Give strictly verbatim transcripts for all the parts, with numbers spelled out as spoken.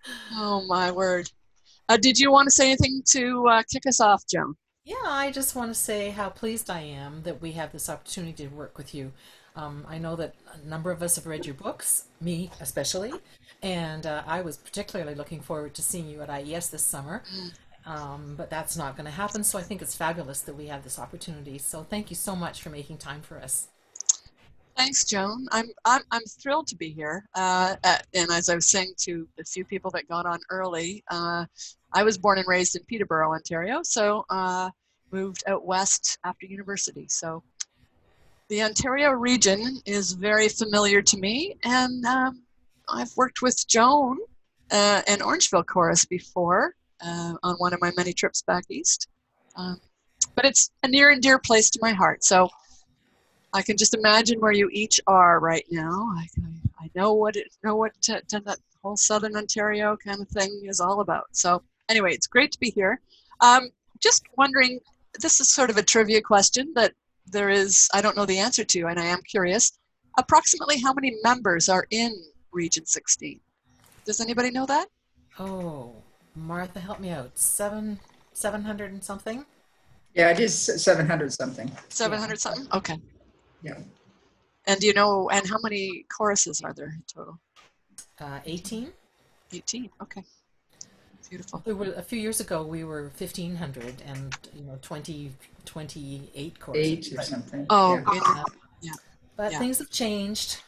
Oh, my word. Uh, did you want to say anything to uh, kick us off, Joan? Yeah, I just want to say how pleased I am that we have this opportunity to work with you. Um, I know that a number of us have read your books, me especially, and uh, I was particularly looking forward to seeing you at I E S this summer. Mm. Um, but that's not going to happen, so I think it's fabulous that we have this opportunity. So thank you so much for making time for us. Thanks, Joan. I'm I'm I'm thrilled to be here. Uh, at, and as I was saying to the few people that got on early, uh, I was born and raised in Peterborough, Ontario. So uh, moved out west after university. So the Ontario region is very familiar to me, and um, I've worked with Joan uh, and Orangeville Chorus before uh, on one of my many trips back east. Um, but it's a near and dear place to my heart. So I can just imagine where you each are right now. I, I, I know what it, know what t- t- that whole Southern Ontario kind of thing is all about. So anyway, it's great to be here. Um, just wondering, this is sort of a trivia question that there is, I don't know the answer to, and I am curious. Approximately how many members are in Region sixteen? Does anybody know that? Oh, Martha, help me out. Seven, seven hundred and something? Yeah, it is seven hundred something. Yeah, seven hundred something? Okay. Yeah. And do you know, and how many choruses are there total? uh, eighteen. eighteen. Okay. Beautiful. We were a few years ago. We were fifteen hundred, and you know, twenty, twenty-eight courses. Eight or But something. Oh, Yeah. in, uh, yeah, but yeah. things have changed.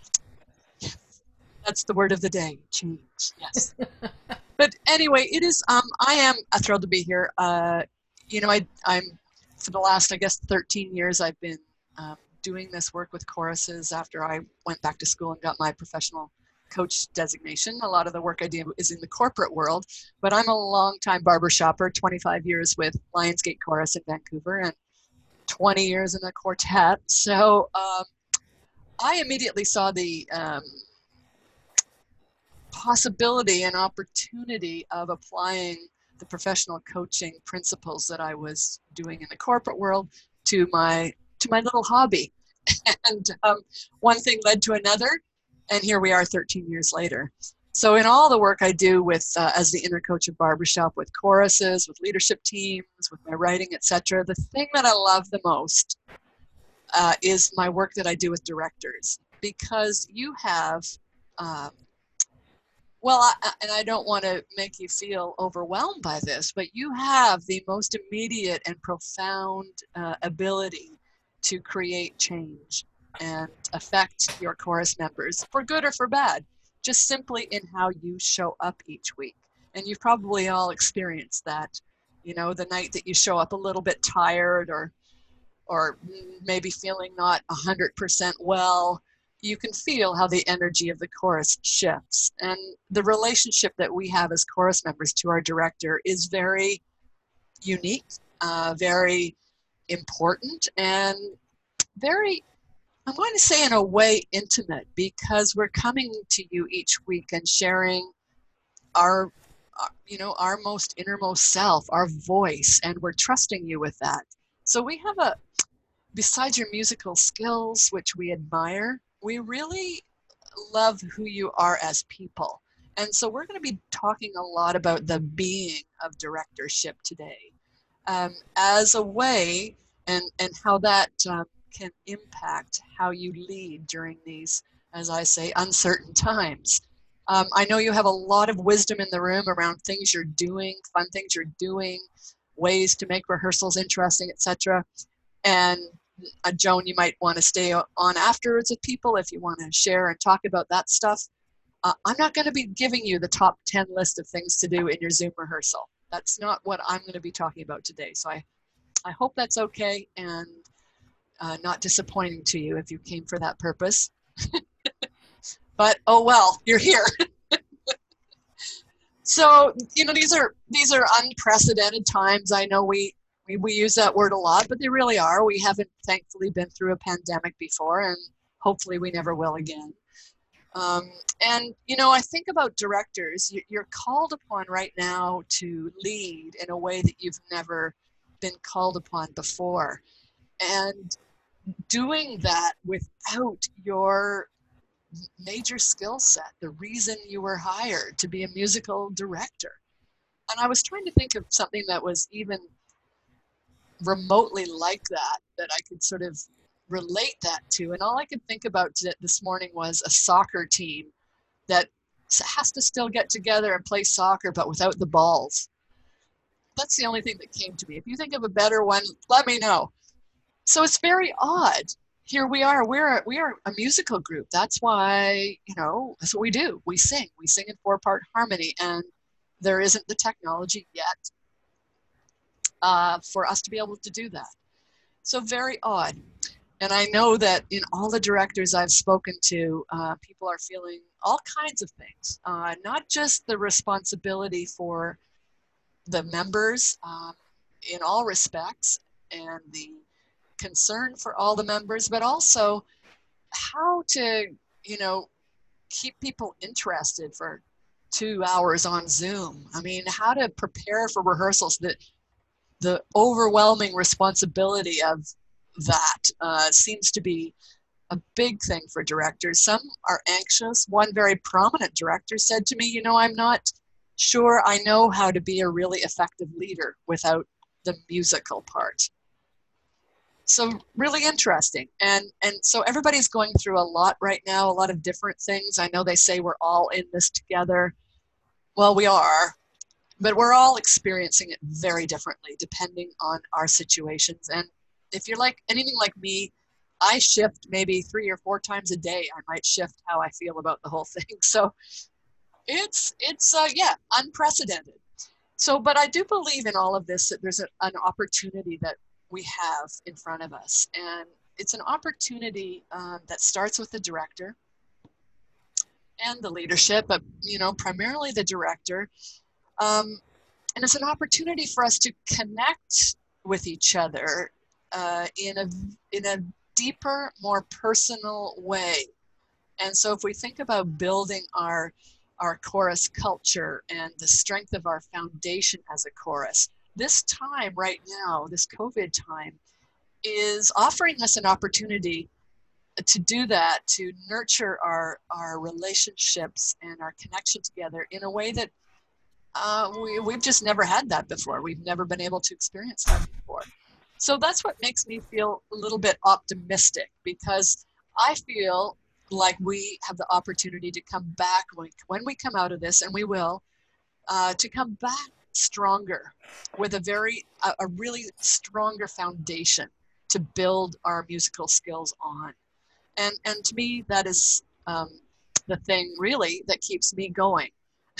That's the word of the day, change. Yes. But anyway, it is, um, I am thrilled to be here. Uh, you know, I, I'm, for the last, I guess, thirteen years, I've been um, doing this work with choruses after I went back to school and got my professional coach designation. A lot of the work I do is in the corporate world, but I'm a long-time barber shopper, twenty-five years with Lionsgate Chorus in Vancouver and twenty years in a quartet. So um, I immediately saw the um, possibility and opportunity of applying the professional coaching principles that I was doing in the corporate world to my to my little hobby. And um, one thing led to another, and here we are thirteen years later. So in all the work I do with uh, as the inner coach of barbershop, with choruses, with leadership teams, with my writing, et cetera, the thing that I love the most uh, is my work that I do with directors, because you have uh, well, I, and I don't want to make you feel overwhelmed by this, but you have the most immediate and profound uh, ability to create change and affect your chorus members for good or for bad, just simply in how you show up each week. And you've probably all experienced that, you know, the night that you show up a little bit tired or or maybe feeling not one hundred percent well, you can feel how the energy of the chorus shifts. And the relationship that we have as chorus members to our director is very unique, uh, very important, and very, I'm going to say, in a way, intimate, because we're coming to you each week and sharing our, uh, you know, our most innermost self, our voice, and we're trusting you with that. So we have a, besides your musical skills, which we admire, we really love who you are as people. And so we're going to be talking a lot about the being of directorship today, um, as a way, and, and how that um, can impact how you lead during these, as I say, uncertain times. Um, I know you have a lot of wisdom in the room around things you're doing, fun things you're doing, ways to make rehearsals interesting, et cetera. And uh, Joan, you might want to stay on afterwards with people if you want to share and talk about that stuff. Uh, I'm not going to be giving you the top ten list of things to do in your Zoom rehearsal. That's not what I'm going to be talking about today. So I, I hope that's okay and uh, not disappointing to you if you came for that purpose. But oh well, you're here. So, you know, these are these are unprecedented times. I know we, we we use that word a lot, but they really are. We haven't thankfully been through a pandemic before, and hopefully we never will again. Um, and you know, I think about directors. You're called upon right now to lead in a way that you've never been called upon before, and doing that without your major skill set, the reason you were hired to be a musical director. And I was trying to think of something that was even remotely like that, that I could sort of relate that to. And all I could think about this morning was a soccer team that has to still get together and play soccer, but without the balls. That's the only thing that came to me. If you think of a better one, let me know. So it's very odd. Here we are. We're we are a musical group. That's why, you know, that's what we do. We sing. We sing in four-part harmony, and there isn't the technology yet uh, for us to be able to do that. So very odd. And I know that in all the directors I've spoken to, uh, people are feeling all kinds of things, uh, not just the responsibility for the members um, in all respects and the concern for all the members, but also how to, you know, keep people interested for two hours on Zoom. I mean, how to prepare for rehearsals, that the overwhelming responsibility of that uh, seems to be a big thing for directors. Some are anxious. One very prominent director said to me, you know, I'm not sure I know how to be a really effective leader without the musical part. So really interesting. And, and so everybody's going through a lot right now, a lot of different things. I know they say we're all in this together. Well, we are, but we're all experiencing it very differently depending on our situations. And if you're like anything like me, I shift maybe three or four times a day. I might shift how I feel about the whole thing. So it's, it's uh, yeah, unprecedented. So, but I do believe in all of this, that there's a, an opportunity that we have in front of us. And it's an opportunity um, that starts with the director and the leadership, but, you know, primarily the director. Um, and it's an opportunity for us to connect with each other uh, in a, in a deeper, more personal way. And so if we think about building our, our chorus culture and the strength of our foundation as a chorus, this time right now, this COVID time, is offering us an opportunity to do that, to nurture our, our relationships and our connection together in a way that uh, we, we've just never had that before. We've never been able to experience that before. So that's what makes me feel a little bit optimistic, because I feel like we have the opportunity to come back when, when we come out of this, and we will, uh, to come back stronger with a very, a, a really stronger foundation to build our musical skills on. And, and to me, that is um, the thing really that keeps me going.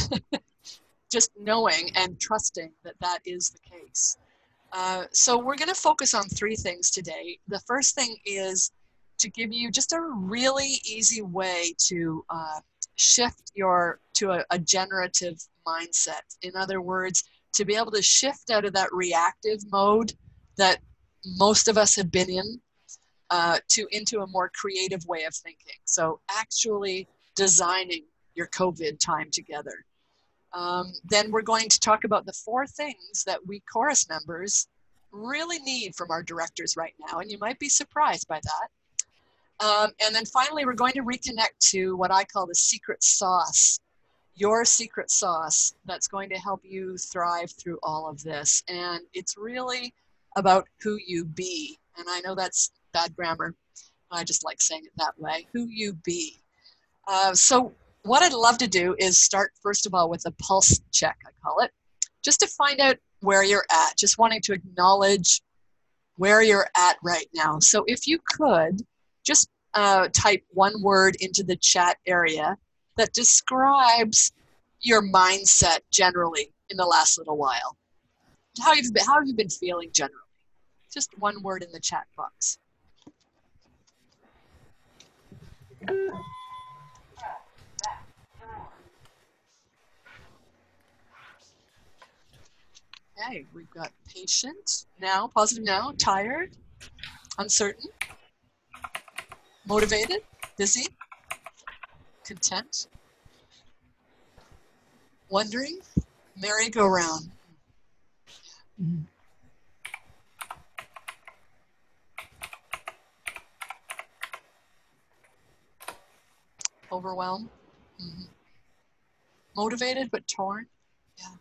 Just knowing and trusting that that is the case. Uh, so we're going to focus on three things today. The first thing is to give you just a really easy way to uh, shift your to a, a generative mindset. In other words, to be able to shift out of that reactive mode that most of us have been in uh, to into a more creative way of thinking. So actually designing your COVID time together. Um, then we're going to talk about the four things that we chorus members really need from our directors right now, and you might be surprised by that. Um, and then finally, we're going to reconnect to what I call the secret sauce, your secret sauce that's going to help you thrive through all of this. And it's really about who you be. And I know that's bad grammar. I just like saying it that way, who you be. Uh, so what I'd love to do is start, first of all, with a pulse check, I call it, just to find out where you're at, just wanting to acknowledge where you're at right now. So if you could, just uh, type one word into the chat area that describes your mindset generally in the last little while. How, you've been, how have you been feeling generally? Just one word in the chat box. Okay, we've got patient now, positive now, tired, uncertain, motivated, busy, content, wondering, merry-go-round. Mm. overwhelmed, mm-hmm. motivated but torn. Yeah.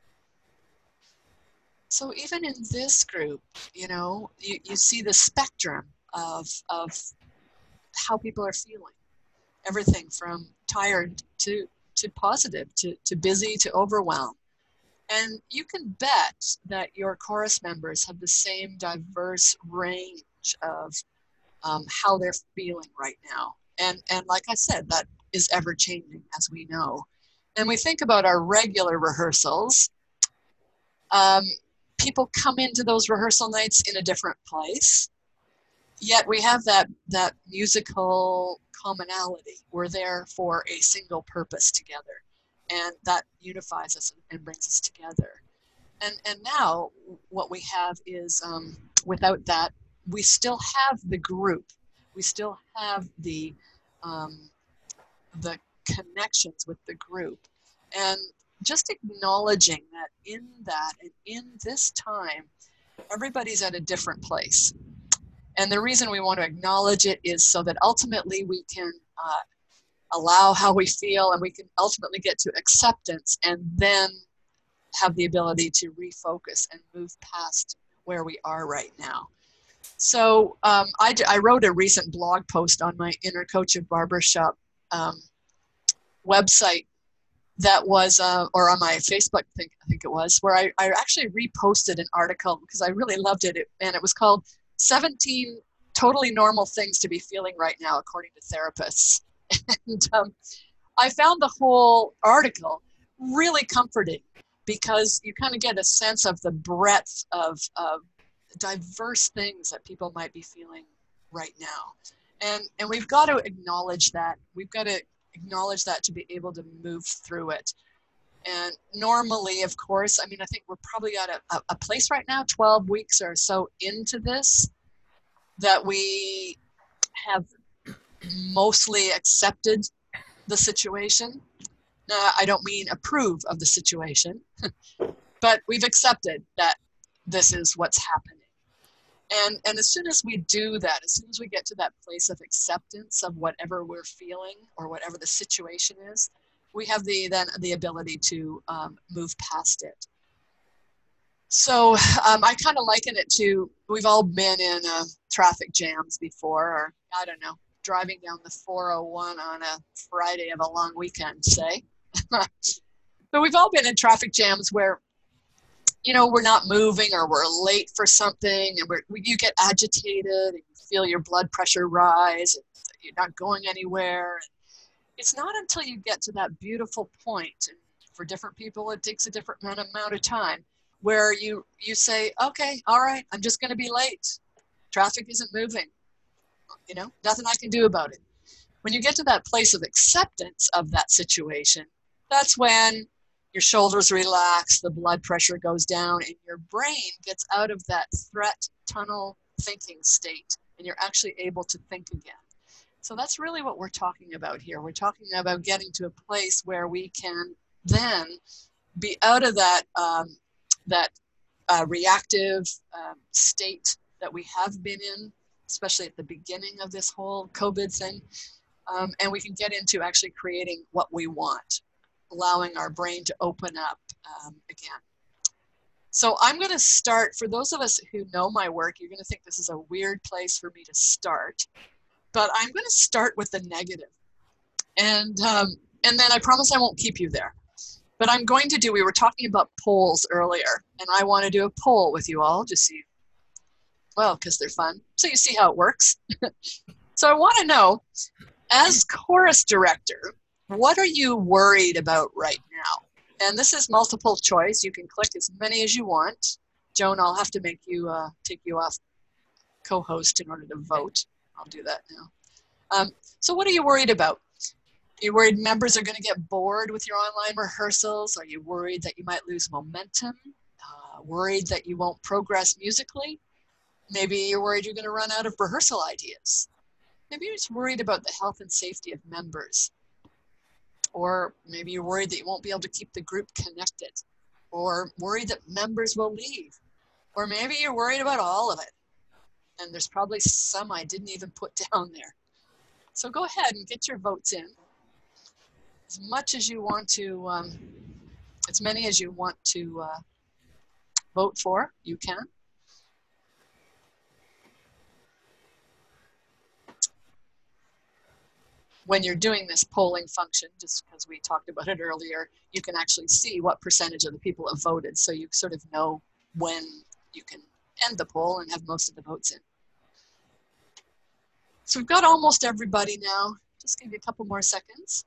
So even in this group, you know, you, you see the spectrum of, of how people are feeling. Everything from tired to, to positive, to, to busy, to overwhelmed. And you can bet that your chorus members have the same diverse range of um, how they're feeling right now. And, and like I said, that is ever changing, as we know. And we think about our regular rehearsals. Um, people come into those rehearsal nights in a different place, yet we have that, that musical commonality. We're there for a single purpose together, and that unifies us and brings us together. And, and now what we have is, um, without that, we still have the group. We still have the, um, the connections with the group. And just acknowledging that in that and in this time, everybody's at a different place. And the reason we want to acknowledge it is so that ultimately we can uh, allow how we feel, and we can ultimately get to acceptance, and then have the ability to refocus and move past where we are right now. So um, I, I wrote a recent blog post on my Inner Coach of Barbershop um, website that was, uh, or on my Facebook, I think, I think it was, where I, I actually reposted an article because I really loved it. it. And it was called seventeen Totally Normal Things to Be Feeling Right Now, According to Therapists. And um, I found the whole article really comforting, because you kind of get a sense of the breadth of, of diverse things that people might be feeling right now. And, and we've got to acknowledge that. We've got to acknowledge that to be able to move through it. And normally, of course, I mean, I think we're probably at a, a place right now, twelve weeks or so into this, that we have mostly accepted the situation. Now, I don't mean approve of the situation, but we've accepted that this is what's happening. And, and as soon as we do that, as soon as we get to that place of acceptance of whatever we're feeling or whatever the situation is, we have the then the ability to um, move past it. So um, I kind of liken it to, we've all been in uh, traffic jams before, or I don't know, driving down the four oh one on a Friday of a long weekend, say. But we've all been in traffic jams where, you know, we're not moving, or we're late for something, and we're, you get agitated and you feel your blood pressure rise, and you're not going anywhere. It's not until you get to that beautiful point, and for different people it takes a different amount of time, where you, you say, okay, all right, I'm just going to be late. Traffic isn't moving. You know, nothing I can do about it. When you get to that place of acceptance of that situation, that's when your shoulders relax, the blood pressure goes down, and your brain gets out of that threat tunnel thinking state, and you're actually able to think again. So that's really what we're talking about here. We're talking about getting to a place where we can then be out of that, um, that uh, reactive um, state that we have been in, especially at the beginning of this whole COVID thing. Um, and we can get into actually creating what we want, allowing our brain to open up um, again. So I'm going to start, for those of us who know my work, you're going to think this is a weird place for me to start, but I'm going to start with the negative. And, um, and then I promise I won't keep you there. But I'm going to do, we were talking about polls earlier, and I want to do a poll with you all, just so you, well, because they're fun, so you see how it works. So I want to know, as chorus director, what are you worried about right now? And this is multiple choice. You can click as many as you want. Joan, I'll have to make you uh, take you off co-host in order to vote. I'll do that now. Um, so what are you worried about? Are you worried members are going to get bored with your online rehearsals? Are you worried that you might lose momentum? Uh, worried that you won't progress musically? Maybe you're worried you're going to run out of rehearsal ideas. Maybe you're just worried about the health and safety of members. Or maybe you're worried that you won't be able to keep the group connected. Or worried that members will leave. Or maybe you're worried about all of it. And there's probably some I didn't even put down there. So go ahead and get your votes in. as much as you want to, um, as many as you want to uh, vote for, you can. When you're doing this polling function, just because we talked about it earlier, you can actually see what percentage of the people have voted, so you sort of know when you can end the poll and have most of the votes in. So we've got almost everybody now. Just give you a couple more seconds.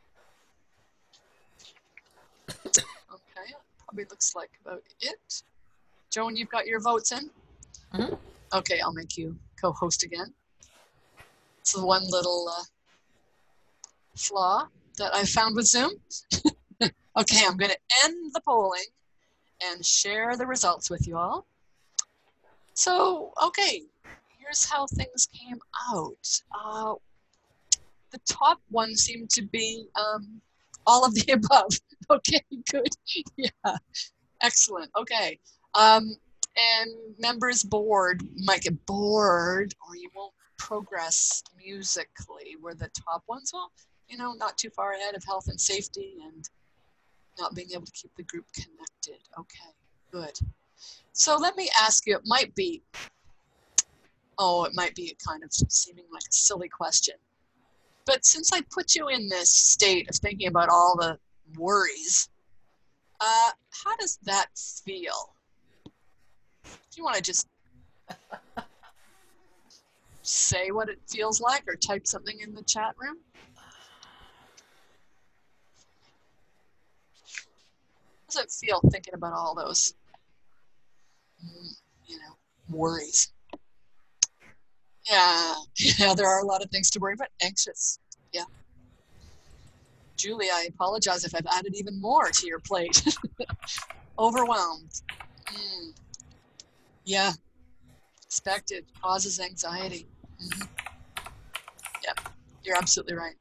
Okay, probably looks like about it. Joan, you've got your votes in? Mm-hmm. Okay, I'll make you co-host again. It's the one little uh, flaw that I found with Zoom. Okay, I'm going to end the polling and share the results with you all. So, okay, here's how things came out. Uh, the top one seemed to be um, all of the above. Okay, good. Yeah, excellent. Okay. Um, and members bored might get bored, or you won't progress musically, were the top ones. Well, you know, not too far ahead of health and safety and not being able to keep the group connected. Okay, good. So let me ask you, it might be, oh, it might be kind of seeming like a silly question. But since I put you in this state of thinking about all the worries, uh, how does that feel? Do you want to just say what it feels like or type something in the chat room? How does it feel thinking about all those, you know, worries? Yeah, yeah, there are a lot of things to worry about. Anxious, yeah. Julie, I apologize if I've added even more to your plate. Overwhelmed. Mm. Yeah, expected, causes anxiety. Mm-hmm. Yeah, you're absolutely right.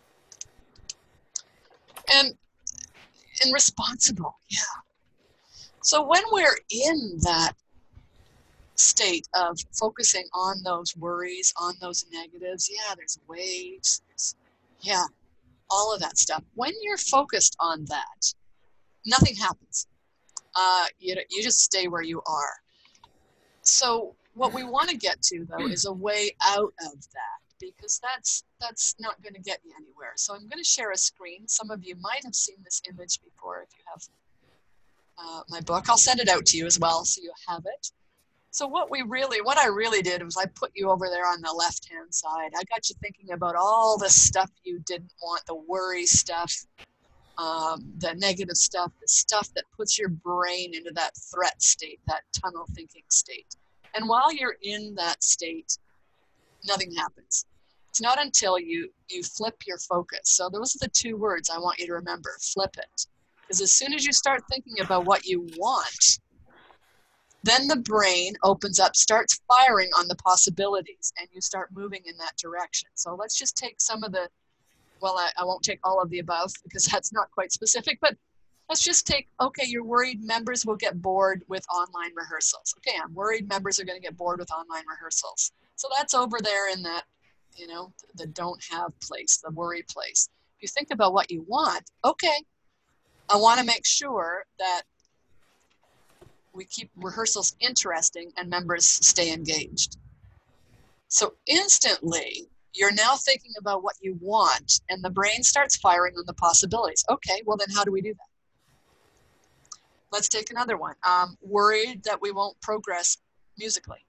And, and responsible, yeah. So when we're in that state of focusing on those worries, on those negatives, yeah, there's waves, there's, yeah, all of that stuff. When you're focused on that, nothing happens. Uh, you, you just stay where you are. So what we want to get to, though, is a way out of that, because that's that's not going to get you anywhere. So I'm going to share a screen. Some of you might have seen this image before if you have uh, my book. I'll send it out to you as well so you have it. So what we really, what I really did was I put you over there on the left-hand side. I got you thinking about all the stuff you didn't want, the worry stuff, um, the negative stuff, the stuff that puts your brain into that threat state, that tunnel thinking state. And while you're in that state, nothing happens. It's not until you, you flip your focus. So those are the two words I want you to remember, flip it. Because as soon as you start thinking about what you want, then the brain opens up, starts firing on the possibilities, and you start moving in that direction. So let's just take some of the, well, I, I won't take all of the above because that's not quite specific, but let's just take, okay, you're worried members will get bored with online rehearsals. Okay, I'm worried members are going to get bored with online rehearsals. So that's over there in that, you know, the don't have place, the worry place. If you think about what you want, okay, I want to make sure that we keep rehearsals interesting and members stay engaged. So instantly, you're now thinking about what you want and the brain starts firing on the possibilities. Okay, well then how do we do that? Let's take another one. Um, worried that we won't progress musically.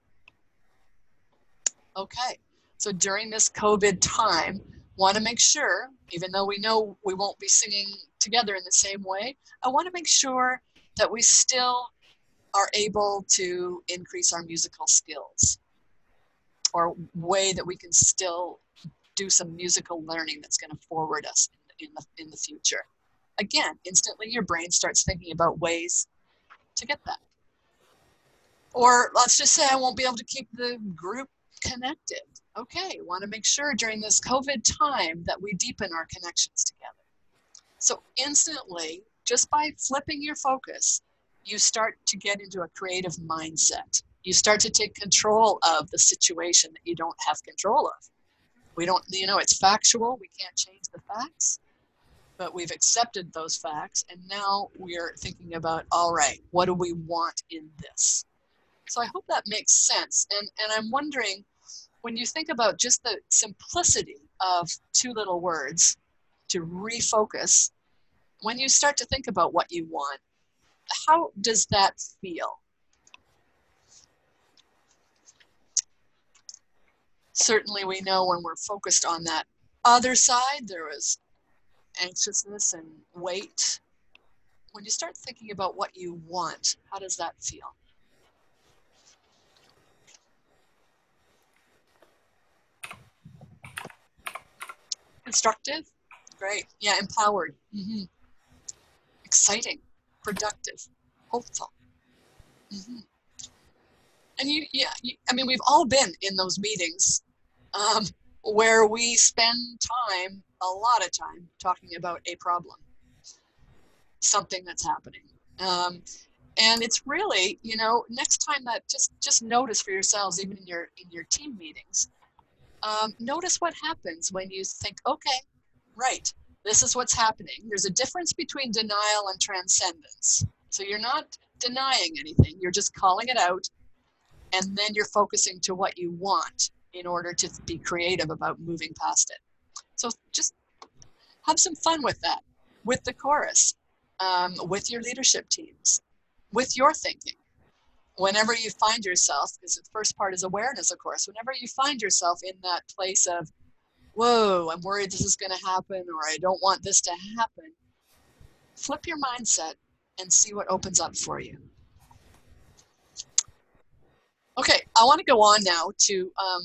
Okay, so during this COVID time, want to make sure, even though we know we won't be singing together in the same way, I want to make sure that we still are able to increase our musical skills, or way that we can still do some musical learning that's going to forward us in the, in the future. Again, instantly your brain starts thinking about ways to get that. Or let's just say I won't be able to keep the group connected. Okay, want to make sure during this COVID time that we deepen our connections together. So instantly, just by flipping your focus, you start to get into a creative mindset. You start to take control of the situation that you don't have control of. We don't, you know, it's factual. We can't change the facts. but we've accepted those facts, and now we're thinking about, all right, what do we want in this? So I hope that makes sense. And, and I'm wondering, when you think about just the simplicity of two little words to refocus, when you start to think about what you want, how does that feel? Certainly we know when we're focused on that other side, there is anxiousness and weight. When you start thinking about what you want, how does that feel? Constructive? Great. Yeah, empowered. Mm-hmm. Exciting, productive, hopeful. Mm-hmm. And you, yeah, you, I mean, we've all been in those meetings um, where we spend time, a lot of time, talking about a problem, something that's happening. Um, and it's really, you know, next time that just just notice for yourselves, even in your in your team meetings, um, notice what happens when you think, okay, right, this is what's happening. There's a difference between denial and transcendence. So you're not denying anything, you're just calling it out, and then you're focusing to what you want in order to be creative about moving past it. So just have some fun with that, with the chorus, um, with your leadership teams, with your thinking. Whenever you find yourself, because the first part is awareness, of course, whenever you find yourself in that place of, whoa, I'm worried this is going to happen, or I don't want this to happen, flip your mindset and see what opens up for you. Okay, I want to go on now to um,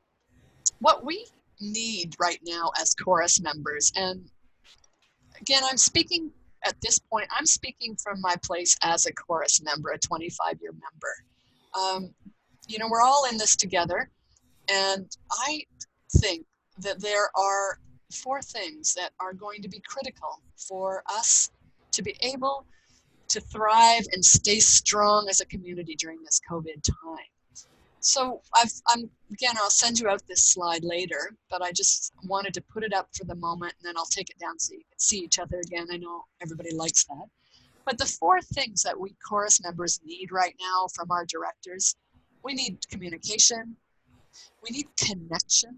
what we need right now as chorus members. And again, I'm speaking at this point, I'm speaking from my place as a chorus member, a twenty-five year member. Um, you know, we're all in this together. And I think that there are four things that are going to be critical for us to be able to thrive and stay strong as a community during this COVID time. So I've, I'm, again, I'll send you out this slide later, but I just wanted to put it up for the moment, and then I'll take it down so you can see each other again. I know everybody likes that. But the four things that we chorus members need right now from our directors: we need communication, we need connection,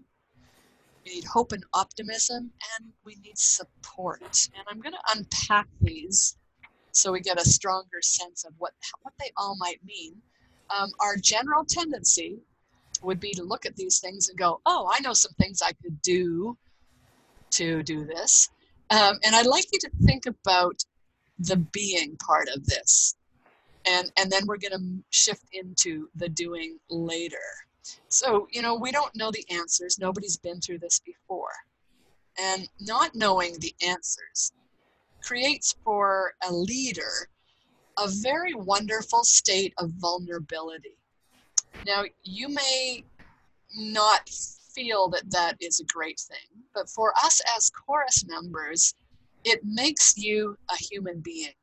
we need hope and optimism, and we need support. And I'm going to unpack these so we get a stronger sense of what, what they all might mean. Um, our general tendency would be to look at these things and go, oh, I know some things I could do to do this. Um, and I'd like you to think about the being part of this. And, and then we're going to shift into the doing later. So, you know, we don't know the answers. Nobody's been through this before. And not knowing the answers creates for a leader a very wonderful state of vulnerability. Now, you may not feel that that is a great thing, but for us as chorus members, it makes you a human being.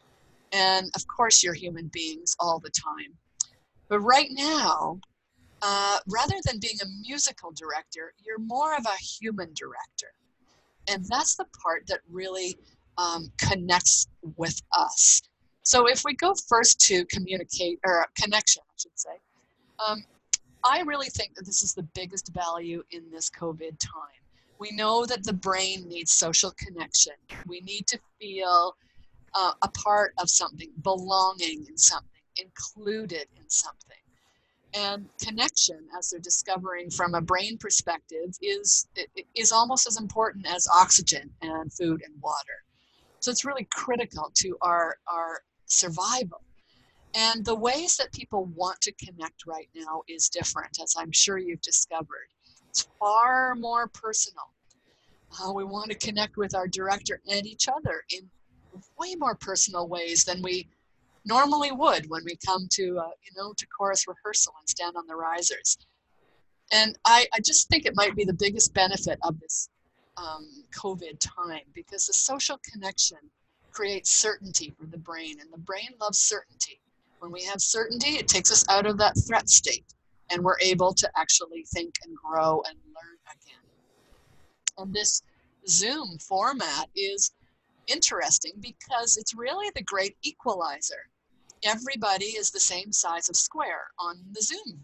And of course, you're human beings all the time. But right now, uh, rather than being a musical director, you're more of a human director. And that's the part that really um, connects with us. So if we go first to communicate, or connection, I should say, um, I really think that this is the biggest value in this COVID time. We know that the brain needs social connection. We need to feel uh, a part of something, belonging in something, included in something. And connection, as they're discovering from a brain perspective, is, is almost as important as oxygen and food and water. So it's really critical to our, our survival. And the ways that people want to connect right now is different, as I'm sure you've discovered. It's far more personal. Uh, we want to connect with our director and each other in way more personal ways than we normally would when we come to, uh, you know, to chorus rehearsal and stand on the risers. And I, I just think it might be the biggest benefit of this um, COVID time, because the social connection creates certainty for the brain, and the brain loves certainty. When we have certainty, it takes us out of that threat state, and we're able to actually think and grow and learn again. And this Zoom format is interesting because it's really the great equalizer. Everybody is the same size of square on the Zoom.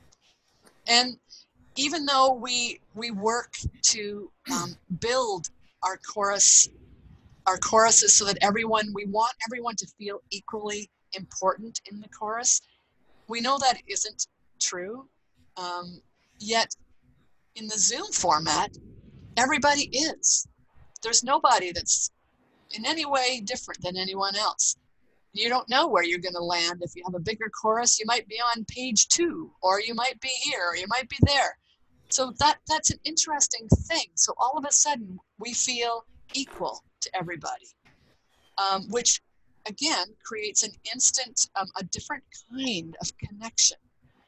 And even though we we work to um, build our chorus, our choruses so that everyone, we want everyone to feel equally important in the chorus, we know that isn't true. Um, yet in the Zoom format, everybody is. There's nobody that's in any way different than anyone else. You don't know where you're going to land. If you have a bigger chorus, you might be on page two, or you might be here, or you might be there. So that that's an interesting thing. So all of a sudden, we feel equal to everybody, um, which again creates an instant, um, a different kind of connection.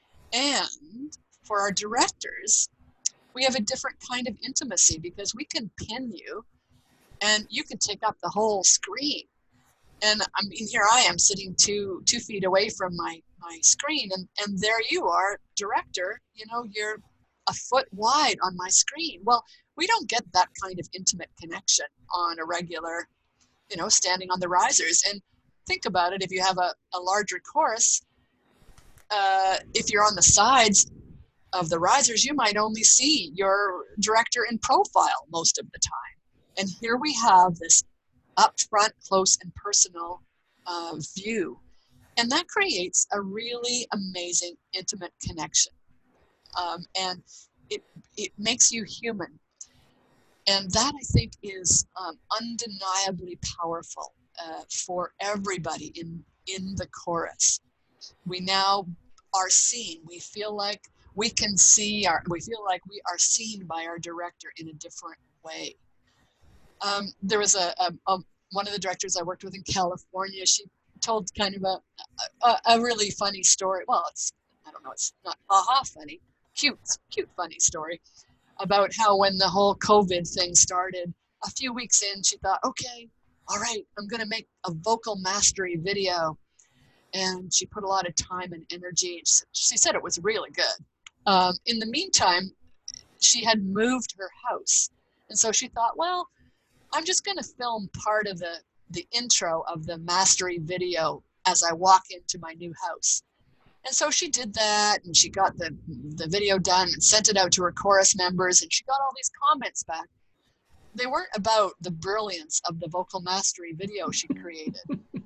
And for our directors, we have a different kind of intimacy because we can pin you and you can take up the whole screen. And I mean, here I am sitting two two feet away from my, my screen, and, and there you are, director, you know, you're a foot wide on my screen. Well, we don't get that kind of intimate connection on a regular, you know, standing on the risers. And think about it, if you have a, a larger chorus, uh, if you're on the sides of the risers, you might only see your director in profile most of the time. And here we have this up front, close and personal uh, view. And that creates a really amazing, intimate connection. Um, and it, it makes you human. And that, I think, is um, undeniably powerful uh, for everybody in, in the chorus. We now are seen. We feel like we can see our, we feel like we are seen by our director in a different way. Um, there was a, a, a one of the directors I worked with in California. She told kind of a, a, a really funny story. Well, it's, I don't know, it's not ha-ha funny, cute, cute funny story about how when the whole COVID thing started, a few weeks in, she thought, okay, all right, I'm going to make a vocal mastery video. And she put a lot of time and energy. She said it was really good. Um, in the meantime, she had moved her house. And so she thought, well, I'm just going to film part of the, the intro of the mastery video as I walk into my new house. And so she did that, and she got the, the video done and sent it out to her chorus members, and she got all these comments back. They weren't about the brilliance of the vocal mastery video she created.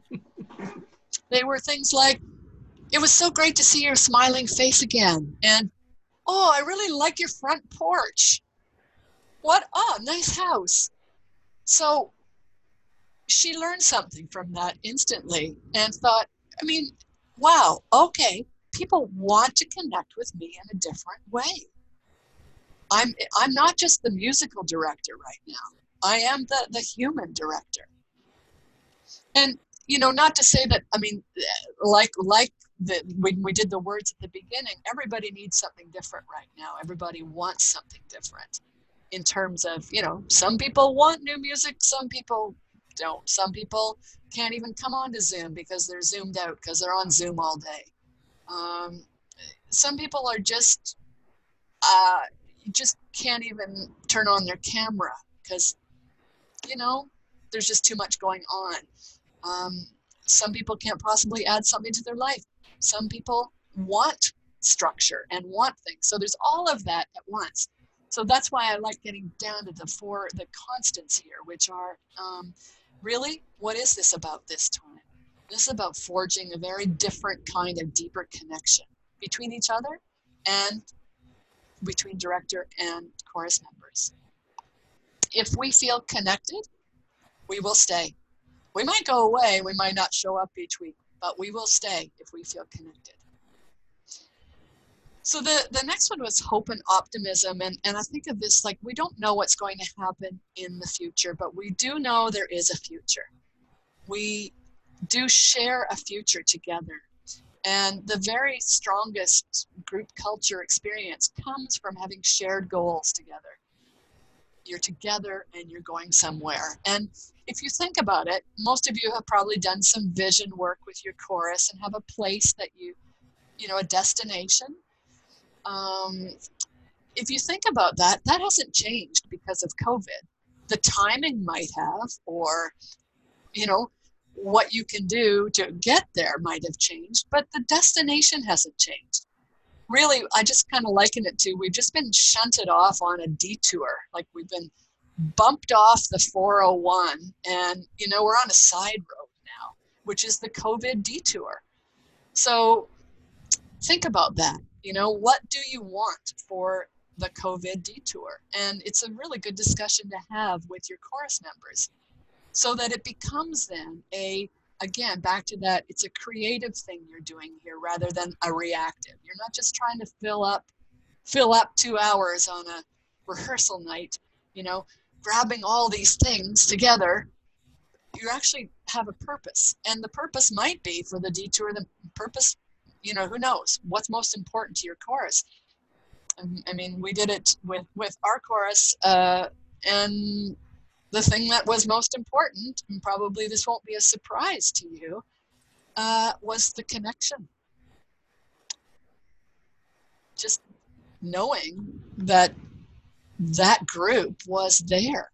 They were things like, it was so great to see your smiling face again. And, oh, I really like your front porch. What, oh, nice house. So she learned something from that instantly and thought, I mean, wow, okay, people want to connect with me in a different way. I'm I'm not just the musical director right now. I am the, the human director. And, you know, not to say that, I mean, like like the, when we did the words at the beginning, everybody needs something different right now. Everybody wants something different. In terms of, you know, some people want new music, some people don't. Some people can't even come on to Zoom because they're zoomed out because they're on Zoom all day. Um, some people are just, uh, just can't even turn on their camera because, you know, there's just too much going on. Um, some people can't possibly add something to their life. Some people want structure and want things. So there's all of that at once. So that's why I like getting down to the four, the constants here, which are um, really, what is this about this time? This is about forging a very different kind of deeper connection between each other and between director and chorus members. If we feel connected, we will stay. We might go away, we might not show up each week, but we will stay if we feel connected. So the, the next one was hope and optimism. And, and I think of this like, we don't know what's going to happen in the future, but we do know there is a future. We do share a future together. And the very strongest group culture experience comes from having shared goals together. You're together and you're going somewhere. And if you think about it, most of you have probably done some vision work with your chorus and have a place that you, you know, a destination. Um, if you think about that, that hasn't changed because of COVID. the timing might have, or, you know, what you can do to get there might have changed, but the destination hasn't changed. Really, I just kind of liken it to, we've just been shunted off on a detour. Like we've been bumped off the four oh one, and, you know, we're on a side road now, which is the COVID detour. So think about that. You know, what do you want for the COVID detour? And it's a really good discussion to have with your chorus members, so that it becomes then a, again, back to that, it's a creative thing you're doing here rather than a reactive. You're not just trying to fill up, fill up two hours on a rehearsal night, you know, grabbing all these things together. You actually have a purpose, and the purpose might be for the detour, the purpose, you know, who knows what's most important to your chorus. I mean, we did it with, with our chorus, uh, and the thing that was most important, and probably this won't be a surprise to you, uh, was the connection. Just knowing that that group was there.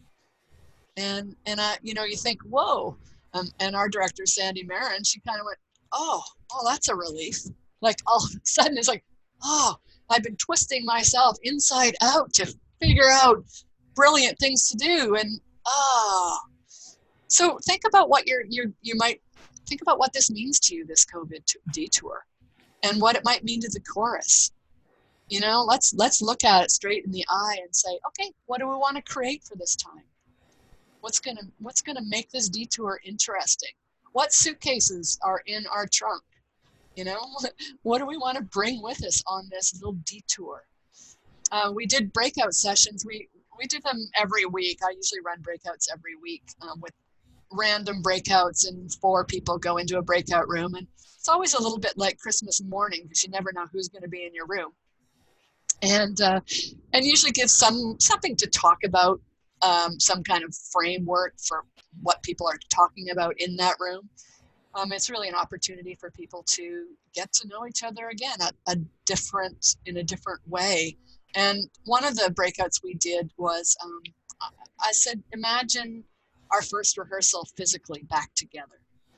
And, and I, you know, you think, whoa, um, and our director, Sandy Marin, she kind of went, oh, oh, that's a relief. Like all of a sudden it's like, oh, I've been twisting myself inside out to figure out brilliant things to do. And ah, so think about what you're, you you might think about what this means to you, this COVID detour, and what it might mean to the chorus. You know, let's let's look at it straight in the eye and say, okay, what do we want to create for this time? What's gonna what's gonna make this detour interesting? What suitcases are in our trunk? You know, what do we want to bring with us on this little detour? Uh, we did breakout sessions. We we do them every week. I usually run breakouts every week um, with random breakouts, and four people go into a breakout room. And it's always a little bit like Christmas morning, because you never know who's going to be in your room. And uh, and usually give some something to talk about, um, some kind of framework for what people are talking about in that room. Um, it's really an opportunity for people to get to know each other again, a, a different, in a different way. And one of the breakouts we did was, um, I said, imagine our first rehearsal physically back together.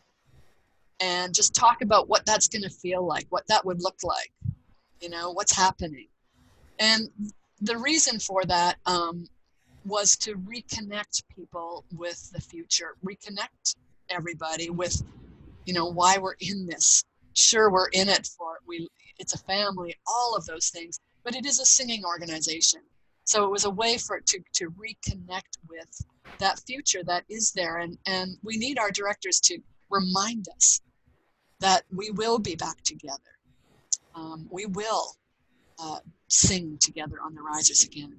And just talk about what that's going to feel like, what that would look like, you know, what's happening. And the reason for that um, was to reconnect people with the future, reconnect everybody with, you know, why we're in this. Sure, we're in it for, we, it's a family, all of those things, but it is a singing organization. So it was a way for it to, to reconnect with that future that is there. And, and we need our directors to remind us that we will be back together. Um, we will uh, sing together on the risers again.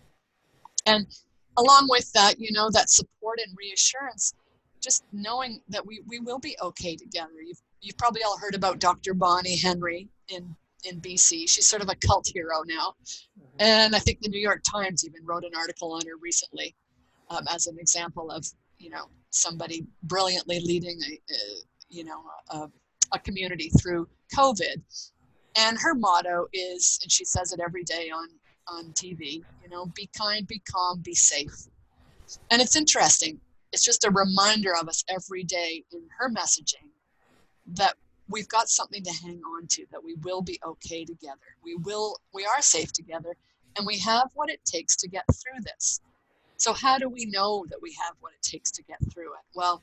And along with that, you know, that support and reassurance, just knowing that we, we will be okay together. You've, you've probably all heard about Doctor Bonnie Henry in, in B C. She's sort of a cult hero now. And I think the New York Times even wrote an article on her recently um, as an example of, you know, somebody brilliantly leading a, a you know, a, a community through COVID. And her motto is, and she says it every day on, on T V, you know, be kind, be calm, be safe. And it's interesting. It's just a reminder of us every day in her messaging that we've got something to hang on to, that we will be okay together. We will, we are safe together, and we have what it takes to get through this. So how do we know that we have what it takes to get through it? Well,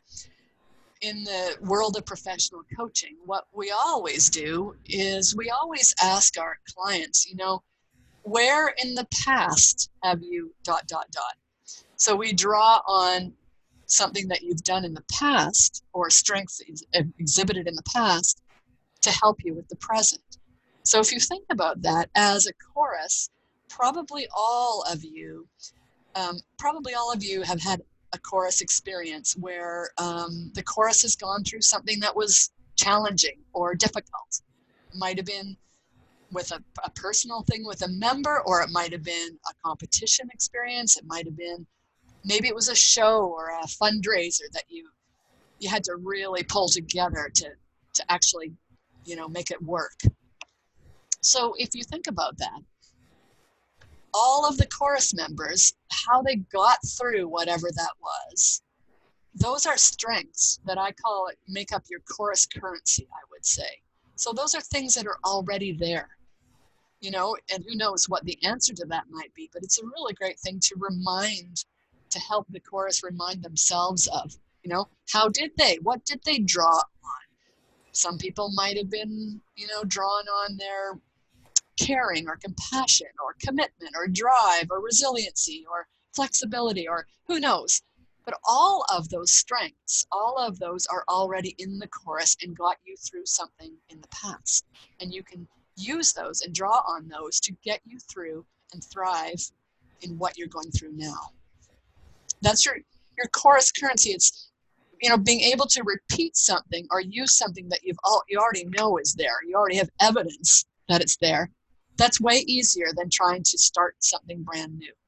in the world of professional coaching, what we always do is we always ask our clients, you know, where in the past have you dot, dot, dot. So we draw on something that you've done in the past, or strengths exhibited in the past, to help you with the present. So if you think about that as a chorus, probably all of you, um, probably all of you have had a chorus experience where um, the chorus has gone through something that was challenging or difficult. It might have been with a, a personal thing with a member, or it might have been a competition experience. It might have been, maybe it was a show or a fundraiser that you you had to really pull together to to actually, you know, make it work. So if you think about that, all of the chorus members, how they got through whatever that was, those are strengths that I call it, make up your chorus currency, I would say. So those are things that are already there, you know, and who knows what the answer to that might be, but it's a really great thing to remind, to help the chorus remind themselves of, you know, how did they, what did they draw on? Some people might have been, you know, drawn on their caring or compassion or commitment or drive or resiliency or flexibility or who knows. But all of those strengths, all of those are already in the chorus and got you through something in the past. And you can use those and draw on those to get you through and thrive in what you're going through now. That's your, your chorus currency. It's, you know, being able to repeat something or use something that you've all, you already know is there. You already have evidence that it's there. That's way easier than trying to start something brand new.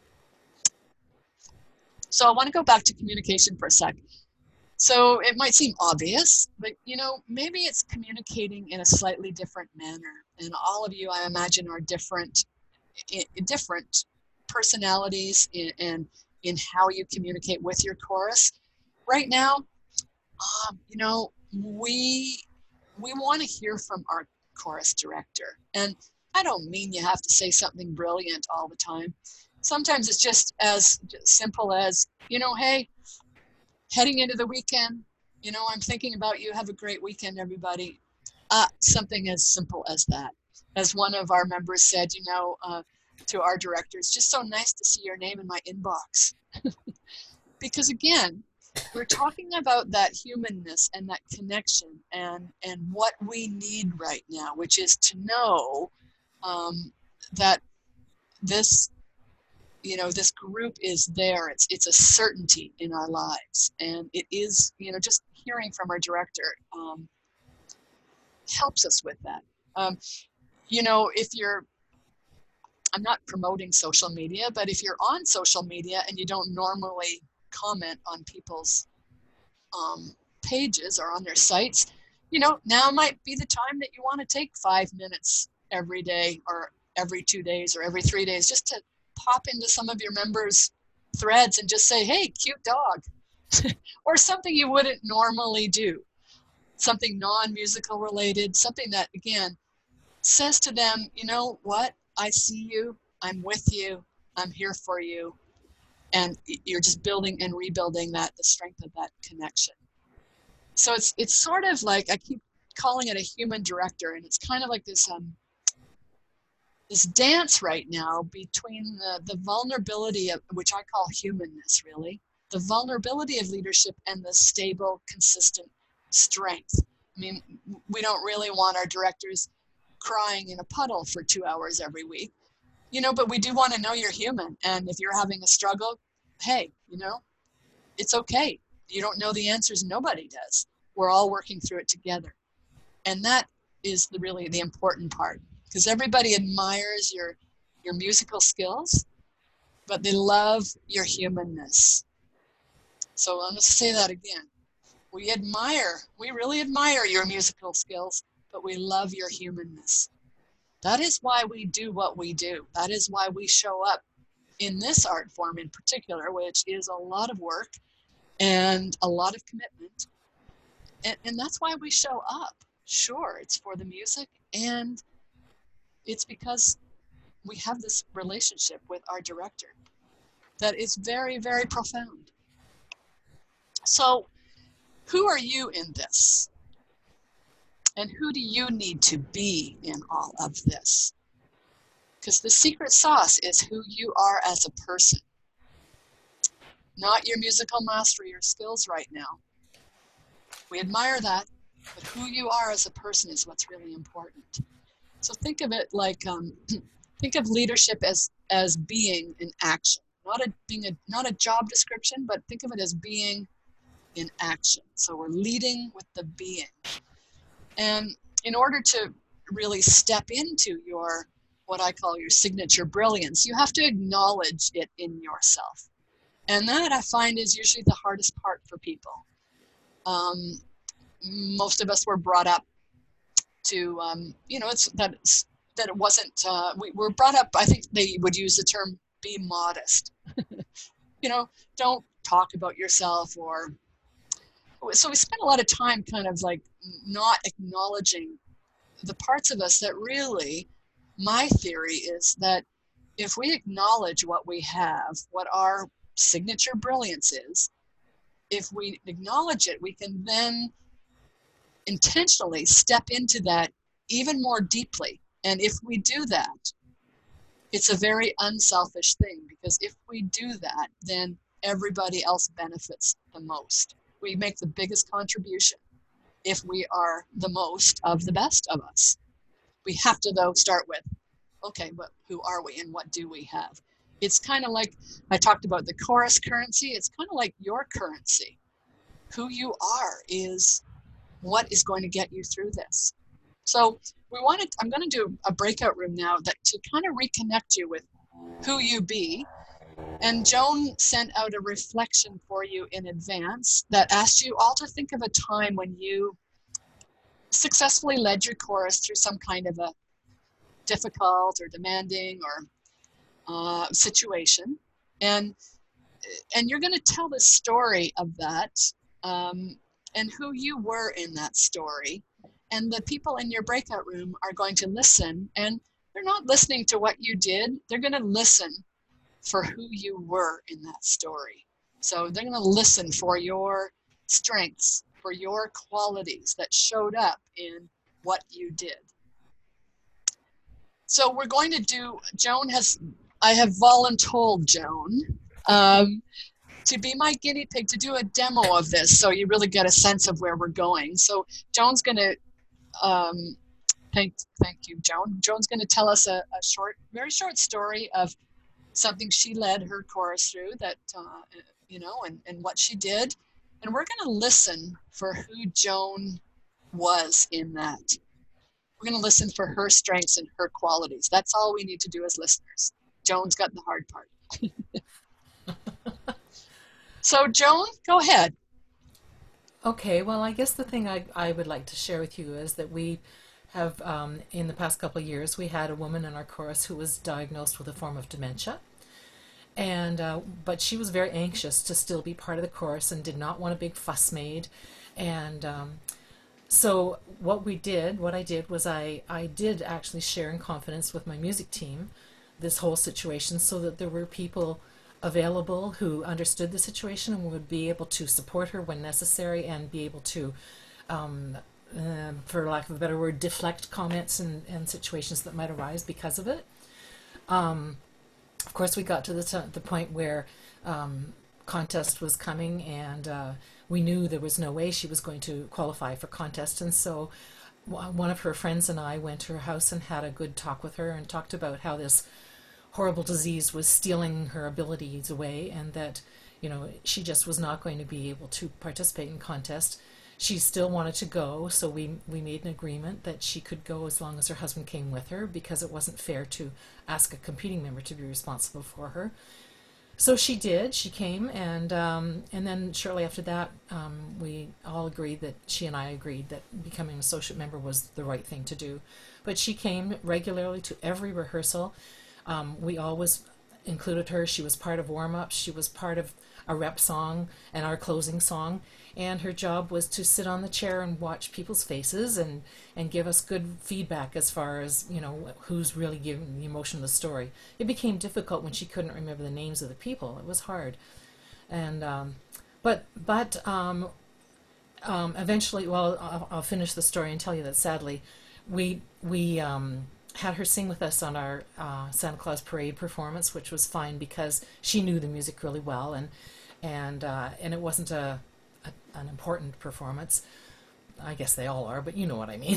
So I want to go back to communication for a sec. So it might seem obvious, but you know, maybe it's communicating in a slightly different manner. And all of you, I imagine, are different, different personalities in, in, in how you communicate with your chorus. Right now, um, you know, we we want to hear from our chorus director. And I don't mean you have to say something brilliant all the time. Sometimes it's just as simple as, you know, hey, heading into the weekend, you know, I'm thinking about you. Have a great weekend, everybody. Uh, something as simple as that. As one of our members said, you know, uh, to our director, it's just so nice to see your name in my inbox. Because again, we're talking about that humanness and that connection and, and what we need right now, which is to know um, that this, you know, this group is there. It's, it's a certainty in our lives. And it is, you know, just hearing from our director um, helps us with that. Um, you know, if you're, I'm not promoting social media, but if you're on social media and you don't normally comment on people's um, pages or on their sites, you know, now might be the time that you want to take five minutes every day or every two days or every three days just to pop into some of your members' threads and just say, hey, cute dog, or something you wouldn't normally do, something non-musical related, something that, again, says to them, you know what, I see you, I'm with you, I'm here for you. And you're just building and rebuilding that, the strength of that connection. So it's it's sort of like, I keep calling it a human director, and it's kind of like this um, this dance right now between the, the vulnerability of, which I call humanness really, the vulnerability of leadership and the stable, consistent strength. I mean, we don't really want our directors crying in a puddle for two hours every week. You know, but we do want to know you're human. And if you're having a struggle, hey, you know, it's okay. You don't know the answers. Nobody does. We're all working through it together. And that is the really the important part, because everybody admires your, your musical skills, but they love your humanness. So I'm going to say that again. We admire, we really admire your musical skills, but we love your humanness. That is why we do what we do. That is why we show up in this art form in particular, which is a lot of work and a lot of commitment. And, and that's why we show up. Sure, it's for the music, and it's because we have this relationship with our director that is very, very profound. So who are you in this? And who do you need to be in all of this? Because the secret sauce is who you are as a person, not your musical mastery or skills right now. We admire that, but who you are as a person is what's really important. So think of it like, um, think of leadership as, as being in action, not a, being a, not a job description, but think of it as being in action. So we're leading with the being. And in order to really step into your, what I call your signature brilliance, you have to acknowledge it in yourself. And that I find is usually the hardest part for people. Um, most of us were brought up to, um, you know, it's that that it wasn't, uh, we were brought up, I think they would use the term be modest. You know, don't talk about yourself, or, so we spent a lot of time kind of like not acknowledging the parts of us that really, my theory is that if we acknowledge what we have, what our signature brilliance is, if we acknowledge it, we can then intentionally step into that even more deeply. And if we do that, it's a very unselfish thing, because if we do that, then everybody else benefits the most. We make the biggest contribution if we are the most of the best of us. We have to, though, start with, okay, but who are we and what do we have? It's kind of like I talked about the chorus currency. It's kind of like your currency. Who you are is what is going to get you through this. So we wanted, I'm going to do a breakout room now that to kind of reconnect you with who you be. And Joan sent out a reflection for you in advance that asked you all to think of a time when you successfully led your chorus through some kind of a difficult or demanding or uh, situation. And, and you're going to tell the story of that um, and who you were in that story. And the people in your breakout room are going to listen, and they're not listening to what you did. They're going to listen for who you were in that story. So they're going to listen for your strengths, for your qualities that showed up in what you did. So we're going to do, Joan has, I have voluntold Joan um, to be my guinea pig, to do a demo of this, so you really get a sense of where we're going. So Joan's going to, um, thank, thank you, Joan. Joan's going to tell us a, a short, very short story of something she led her chorus through that, uh, you know, and, and what she did. And we're going to listen for who Joan was in that. We're going to listen for her strengths and her qualities. That's all we need to do as listeners. Joan's got the hard part. So Joan, go ahead. Okay, well, I guess the thing I, I would like to share with you is that we have, um, in the past couple of years, we had a woman in our chorus who was diagnosed with a form of dementia. And uh, but she was very anxious to still be part of the chorus and did not want a big fuss made. And um, so what we did, what I did was I, I did actually share in confidence with my music team this whole situation, so that there were people available who understood the situation and would be able to support her when necessary, and be able to, um, uh, for lack of a better word, deflect comments and, and situations that might arise because of it. Um, of course, we got to the, t the point where um, contest was coming, and uh, we knew there was no way she was going to qualify for contest, and so one of her friends and I went to her house and had a good talk with her and talked about how this horrible disease was stealing her abilities away, and that, you know, she just was not going to be able to participate in contest. She still wanted to go, so we, we made an agreement that she could go as long as her husband came with her, because it wasn't fair to ask a competing member to be responsible for her. So she did, she came, and um, and then shortly after that, um, we all agreed that, she and I agreed that becoming an associate member was the right thing to do. But she came regularly to every rehearsal. Um, we always included her. She was part of warm-ups, she was part of a rep song and our closing song, and her job was to sit on the chair and watch people's faces and, and give us good feedback as far as, you know, who's really giving the emotion of the story. It became difficult when she couldn't remember the names of the people. It was hard. And, um, but, but um, um, eventually, well, I'll, I'll finish the story and tell you that sadly, we, we um, had her sing with us on our uh, Santa Claus Parade performance, which was fine because she knew the music really well, and and uh, and it wasn't a, a an important performance. I guess they all are, but you know what I mean.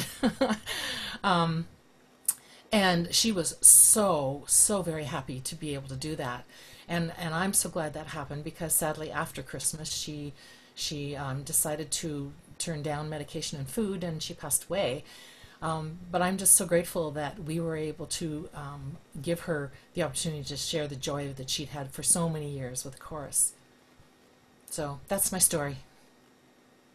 um, and she was so so very happy to be able to do that, and and I'm so glad that happened, because sadly after Christmas she she um, decided to turn down medication and food, and she passed away. Um, but I'm just so grateful that we were able to um, give her the opportunity to share the joy that she'd had for so many years with the chorus. So that's my story.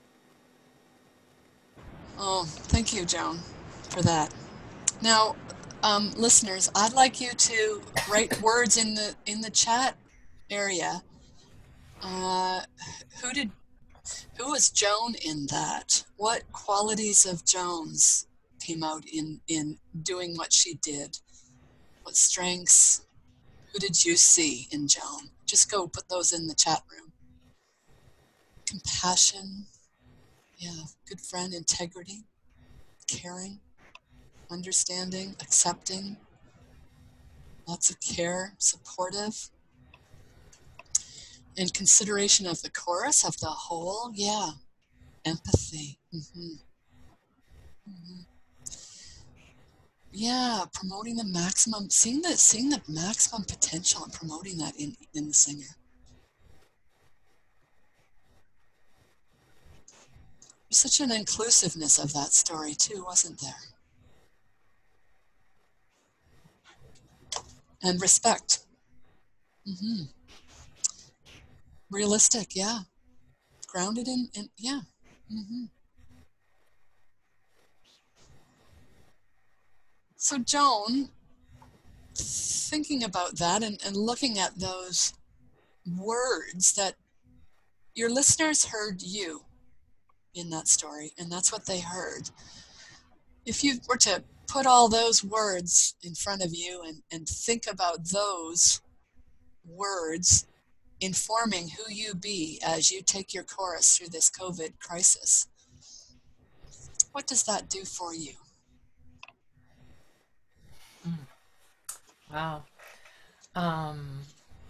Oh, thank you, Joan, for that. Now, um, listeners, I'd like you to write words in the in the chat area. Uh, who did who was Joan in that? What qualities of Joan's came out in in doing what she did? What strengths? Who did you see in Joan? Just go put those in the chat room. Compassion, yeah, good friend, integrity, caring, understanding, accepting, lots of care, supportive, and consideration of the chorus, of the whole, yeah, empathy. Mm-hmm. Mm-hmm. Yeah, promoting the maximum, seeing the seeing the maximum potential and promoting that in, in the singer. There's such an inclusiveness of that story too, wasn't there? And respect. Mm-hmm. Realistic, yeah. Grounded in, in yeah. Mm-hmm. So Joan, thinking about that and, and looking at those words that your listeners heard you in that story, and that's what they heard. If you were to put all those words in front of you and, and think about those words informing who you be as you take your chorus through this COVID crisis, what does that do for you? Mm. Wow. Um,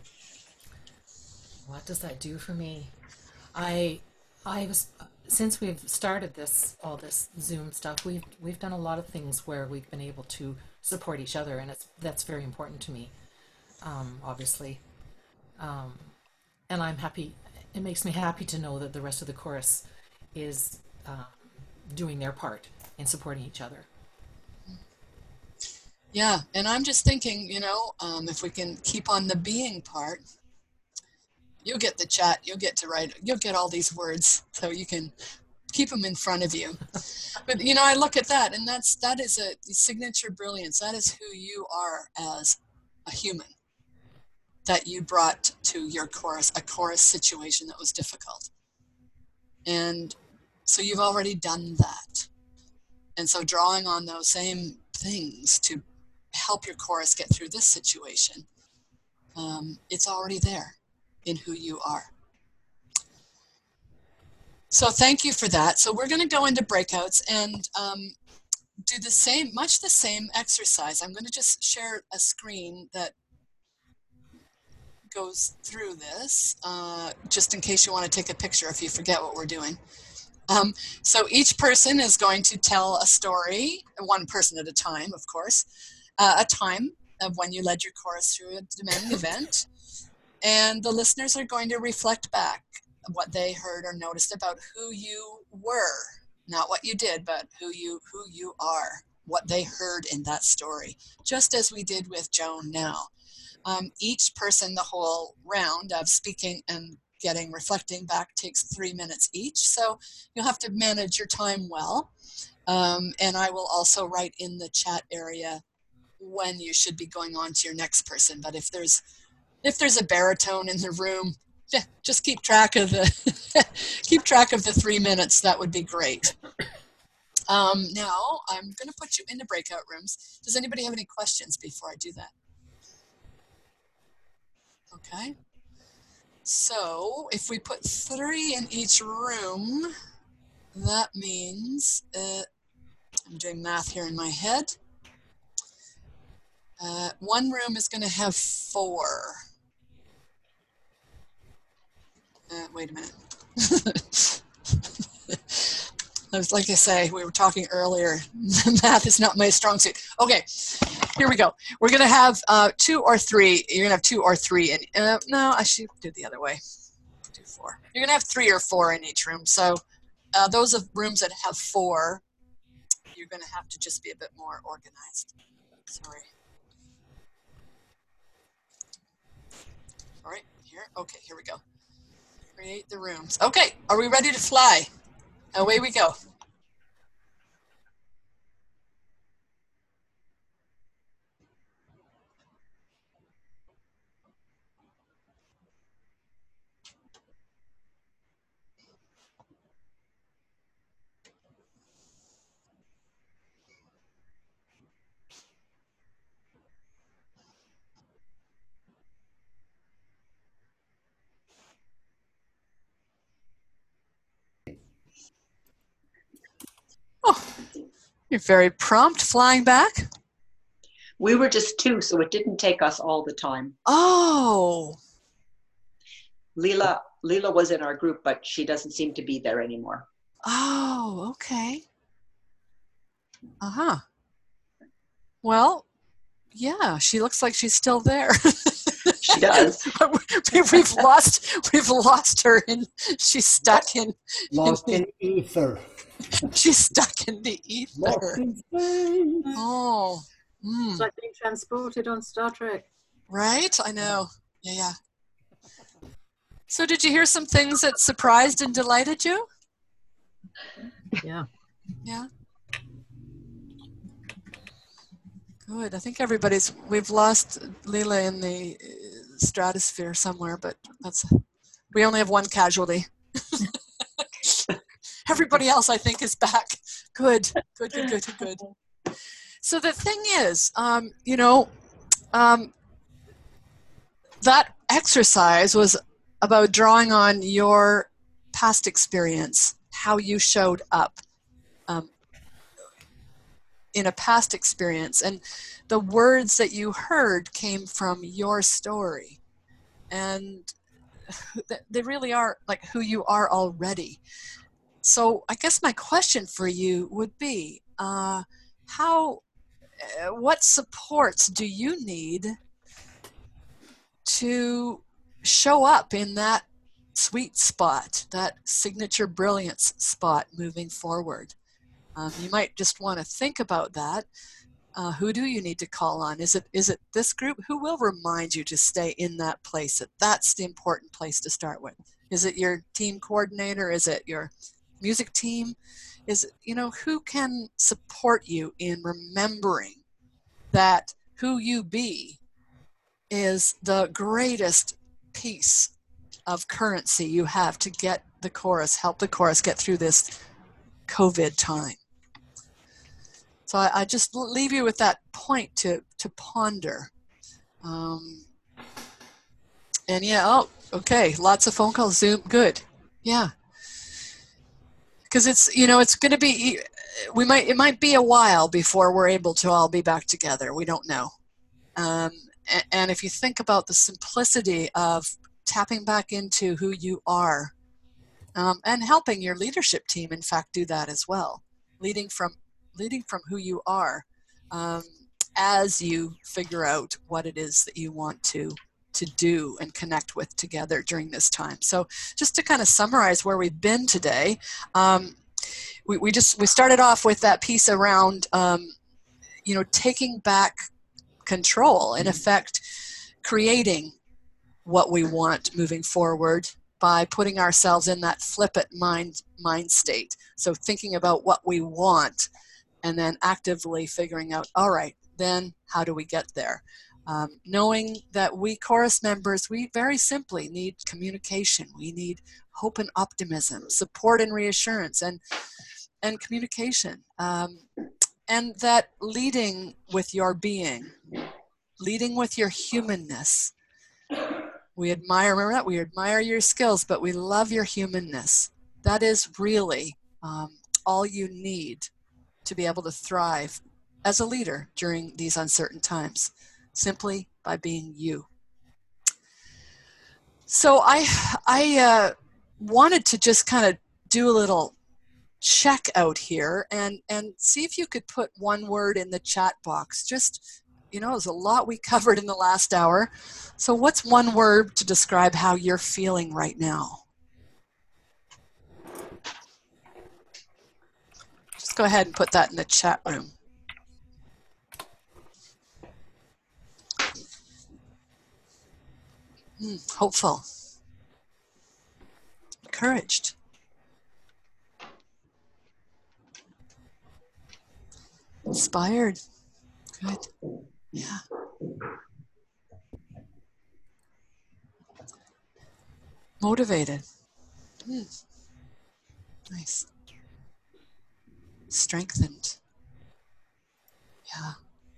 what does that do for me? I, I was since we've started this all this Zoom stuff, we've we've done a lot of things where we've been able to support each other, and it's that's very important to me. Um, obviously, um, and I'm happy. It makes me happy to know that the rest of the chorus is um, doing their part in supporting each other. Yeah, and I'm just thinking, you know, um, if we can keep on the being part, you'll get the chat, you'll get to write, you'll get all these words, so you can keep them in front of you. But you know, I look at that, and that's that is a signature brilliance. That is who you are as a human. That you brought to your chorus, a chorus situation that was difficult, and so you've already done that. And so, drawing on those same things to help your chorus get through this situation, um, it's already there in who you are. So thank you for that. So we're going to go into breakouts and um, do the same, much the same exercise. I'm going to just share a screen that goes through this, uh, just in case you want to take a picture if you forget what we're doing. Um, so each person is going to tell a story, one person at a time, of course, uh, a time of when you led your chorus through a demanding event. And the listeners are going to reflect back what they heard or noticed about who you were, not what you did, but who you who you are, what they heard in that story, just as we did with Joan now. Um, each person, the whole round of speaking and getting reflecting back takes three minutes each, so you'll have to manage your time well. Um, and I will also write in the chat area when you should be going on to your next person. But if there's if there's a baritone in the room, yeah, just keep track of the keep track of the three minutes. That would be great. Um, now I'm going to put you into breakout rooms. Does anybody have any questions before I do that? Okay. So if we put three in each room, that means uh, I'm doing math here in my head. Uh, one room is going to have four. Uh, wait a minute. I was, like I say, we were talking earlier, math is not my strong suit. Okay, here we go. We're going to have uh, two or three. You're going to have two or three. In, uh, no, I should do it the other way. Do four. You're going to have three or four in each room. So uh, those of rooms that have four, you're going to have to just be a bit more organized. Sorry. All right, here. Okay, here we go. Create the rooms. Okay, are we ready to fly? Away we go. You're very prompt flying back. We were just two, so it didn't take us all the time. Oh. Leela, Leela was in our group, but she doesn't seem to be there anymore. Oh, okay. Uh-huh. Well, yeah, she looks like she's still there. She does. we've lost we've lost her and she's stuck in Lost in, in ether. She's stuck in the ether. Lost in space. Oh. Mm. It's like being transported on Star Trek. Right? I know. Yeah, yeah. So did you hear some things that surprised and delighted you? Yeah. Yeah. Good. I think everybody's, we've lost Leela in the stratosphere somewhere, but that's, we only have one casualty. Everybody else, I think, is back. Good, good, good, good, good. So the thing is, um, you know, um, that exercise was about drawing on your past experience, how you showed up um, in a past experience. And the words that you heard came from your story. And they really are like who you are already. So I guess my question for you would be, uh, how, uh, what supports do you need to show up in that sweet spot, that signature brilliance spot moving forward? Um, you might just want to think about that. Uh, who do you need to call on? Is it is it this group? Who will remind you to stay in that place? That that's the important place to start with. Is it your team coordinator? Is it your music team? Is it, you know, who can support you in remembering that who you be is the greatest piece of currency you have to get the chorus, help the chorus get through this COVID time. So I, I just leave you with that point to, to ponder. Um, and yeah, oh, okay, lots of phone calls, Zoom, good. Yeah. Because it's, you know, it's going to be, we might, it might be a while before we're able to all be back together. We don't know. Um, and, and if you think about the simplicity of tapping back into who you are, um, and helping your leadership team, in fact, do that as well, leading from leading from who you are, um, as you figure out what it is that you want to to do and connect with together during this time. So just to kind of summarize where we've been today, um, we, we just we started off with that piece around um, you know, taking back control, in effect creating what we want moving forward by putting ourselves in that flip it mind mind state. So thinking about what we want and then actively figuring out, all right, then how do we get there? Um, knowing that we chorus members, we very simply need communication. We need hope and optimism, support and reassurance, and and communication. Um, and that leading with your being, leading with your humanness. We admire, remember that, we admire your skills, but we love your humanness. That is really um, all you need to be able to thrive as a leader during these uncertain times, simply by being you. So I, I uh, wanted to just kind of do a little check out here and, and see if you could put one word in the chat box. Just, you know, there's a lot we covered in the last hour. So what's one word to describe how you're feeling right now? Just go ahead and put that in the chat room. Mm, hopeful. Encouraged. Inspired. Good. Yeah. Motivated. Mm. Nice. Strengthened. Yeah.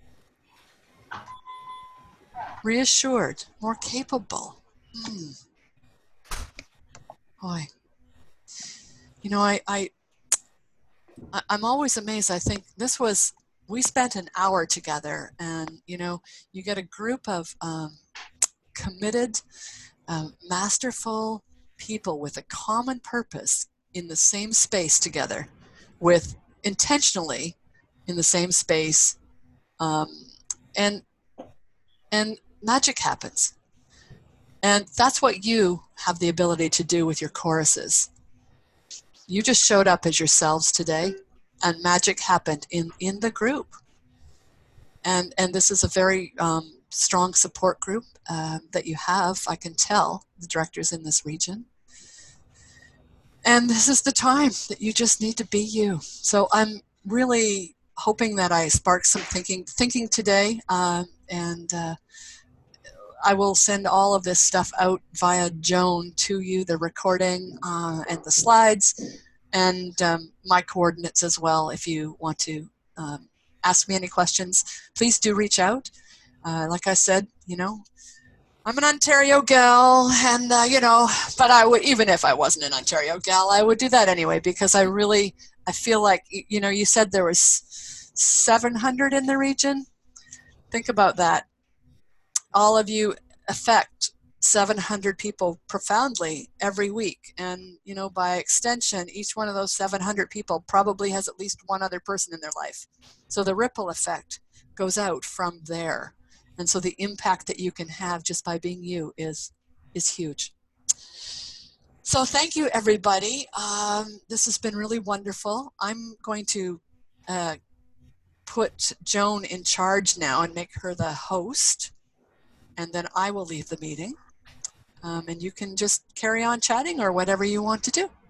Reassured. More capable. Mm. Boy. You know, I, I I- I'm always amazed. I think this was, we spent an hour together, and you know, you get a group of um, committed, um, masterful people with a common purpose in the same space together, with intentionally in the same space, um, and and magic happens. And that's what you have the ability to do with your choruses. You just showed up as yourselves today, and magic happened in, in the group. And and this is a very um, strong support group uh, that you have, I can tell, the directors in this region. And this is the time that you just need to be you. So I'm really hoping that I sparked some thinking thinking today, uh, and uh, I will send all of this stuff out via Joan to you, the recording uh, and the slides, and um, my coordinates as well. If you want to um, ask me any questions, please do reach out. Uh, like I said, you know, I'm an Ontario gal, and uh, you know, but I would, even if I wasn't an Ontario gal, I would do that anyway, because I really, I feel like, you know, you said there was seven hundred in the region. Think about that. All of you affect seven hundred people profoundly every week, and you know, by extension, each one of those seven hundred people probably has at least one other person in their life. So the ripple effect goes out from there, and so the impact that you can have just by being you is is huge. So thank you, everybody. Um, this has been really wonderful. I'm going to uh, put Joan in charge now and make her the host, and then I will leave the meeting. Um, and you can just carry on chatting or whatever you want to do.